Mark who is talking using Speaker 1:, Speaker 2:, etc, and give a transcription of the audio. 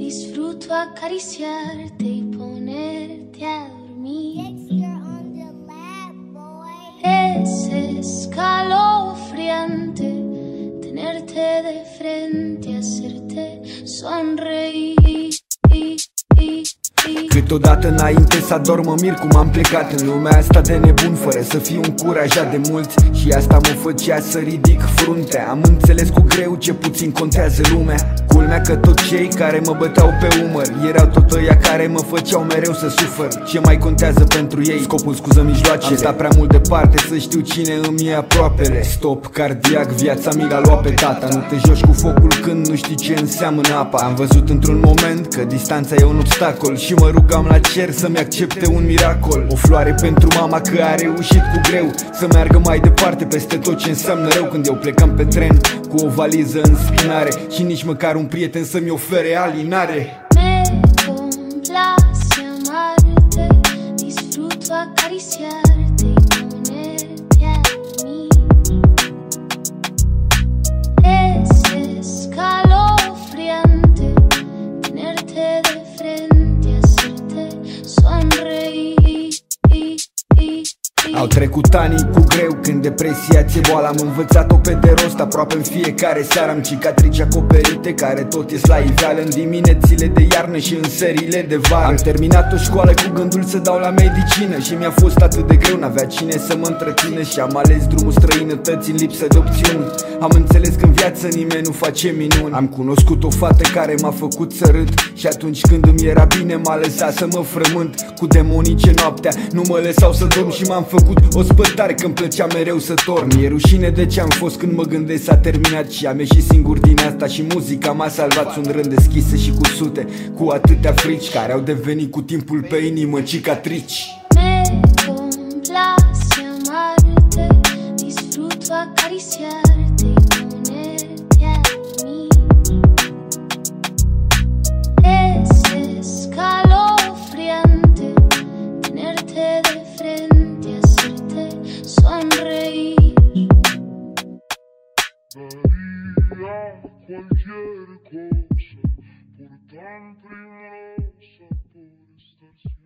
Speaker 1: Disfruto acariciarte y ponerte a dormir. Es escalofriante tenerte de frente, hacerte sonreír.
Speaker 2: Câteodată înainte să ador mă mir cum am plecat în lumea asta de nebun, fără să fiu încurajat de mulți. Și asta mă făcea să ridic fruntea. Am înțeles cu greu ce puțin contează lumea. Culmea că toți cei care mă băteau pe umăr erau tot ăia care mă făceau mereu să sufăr. Ce mai contează pentru ei? Scopul scuză mijloacele. Am stat prea mult departe să știu cine îmi e aproapele. Stop cardiac, viața mi l-a luat pe tata. Nu te joci cu focul când nu știi ce înseamnă apa. Am văzut într-un moment că distanța e un obstacol și mă rugam la cer să-mi accepte un miracol. O floare pentru mama că a reușit cu greu să meargă mai departe peste tot ce înseamnă rău. Când eu plecam pe tren cu o valiză în spinare și nici măcar un prieten să-mi ofere alinare.
Speaker 1: Me complace amarte, disfruto acariciarte y ponerte a dormir. Es escalofriante tenerte de frente, hacerte sonreír.
Speaker 2: Au trecut anii cu greu când depresia ți-e boală. Am învățat-o pe de rost aproape în fiecare seară. Am cicatrici acoperite care tot ies la iveală în diminețile de iarnă și în serile de vară. Am terminat o școală cu gândul să dau la medicină și mi-a fost atât de greu, n-avea cine să mă întrețină. Și am ales drumul străinătății în lipsă de opțiuni. Am înțeles că în viață nimeni nu face minuni. Am cunoscut o fată care m-a făcut să râd și atunci când îmi era bine m-a lăsat să mă frământ. Cu demonice noaptea nu mă lăsau să dorm și m-am făcut o spătare că-mi plăcea mereu să torn. Mi-e rușine de ce am fost când mă gândesc s-a terminat și am ieșit singur din asta. Și muzica m-a salvat, sunt rând deschise și cu sute, cu atâtea frici care au devenit cu timpul pe inimă cicatrici.
Speaker 1: Me complace amarte, disfruto acariciarte y ponerte a dormir. Es escalofriante tenerte de frente, hacerte sonreír.
Speaker 3: Daría cualquier cosa por tan primorosa, por estar